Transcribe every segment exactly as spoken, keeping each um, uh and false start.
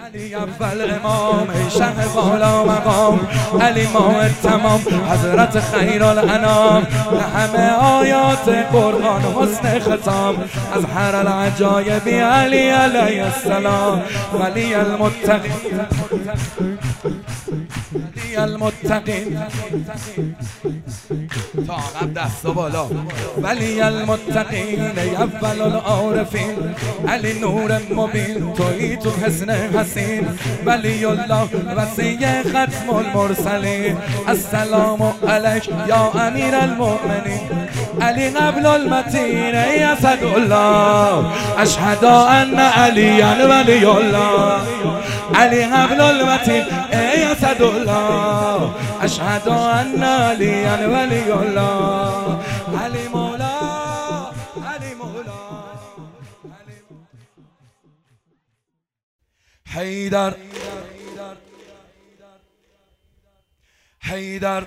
علی اول امام ای شه بالا مقام، علی ماه تمام حضرت خیرالانام، به همه آیات قرآن حسن ختام، از هر العجایب علی علیه السلام، ولی المتقین ولی المتقین تا عقب دستا بالا، ولی المتقین اول العارفین، علی نور مبین تویی تو حسن حسین، ولی الله وسیع ختم المرسلین، السلام علیک یا امیر المؤمنین، علی قبل المتین ای اسد الله، اشهد ان علی ولی الله، علی قبل المتین ای اسد الله، اشهد ان علی ولی الله، علی مولا علی مولا حیدر حیدر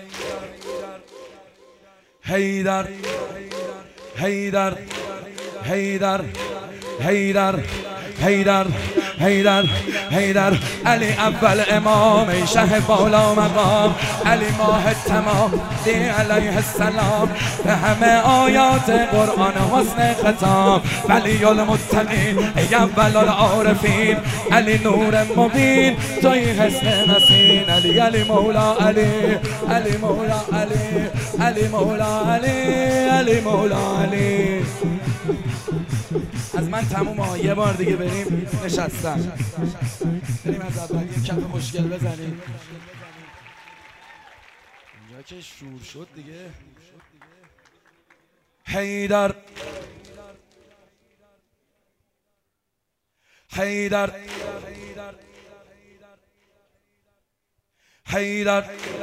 حیدر حیدر حیدر حیدر حیدر حیدر حیدر علی اول امام ای شه بالا مقام، علی ماه تمام علیه السلام، به همه آیات قرآن حسن ختام، ولی المتقین ای اول العارفین، علی نور مبین توی حسن حسین، علی علی مولا علی علی مولا علی علی مولا علی علی مولا علی. از من تموم ها، یه بار دیگه بریم نشستن، بریم از اول یه کف خوشگل بزنیم اینجا که شور شد دیگه. حیدر حیدر حیدر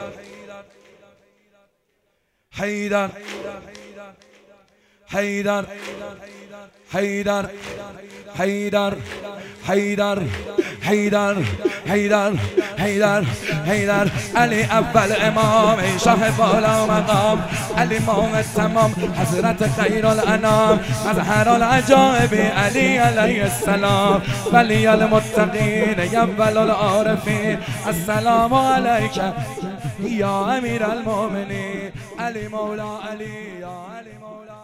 حیدر حیدر حیدر حیدر حیدر حیدر حیدر حیدر حیدر علی اول امام ای شه بالا مقام، علی ماه تمام حضرت خیرالانام، از هر العجایب علی علیه السلام، ولی المتقین اول العارفین، السلام علیک یا امیر المؤمنین، علی مولا علی یا علی مولا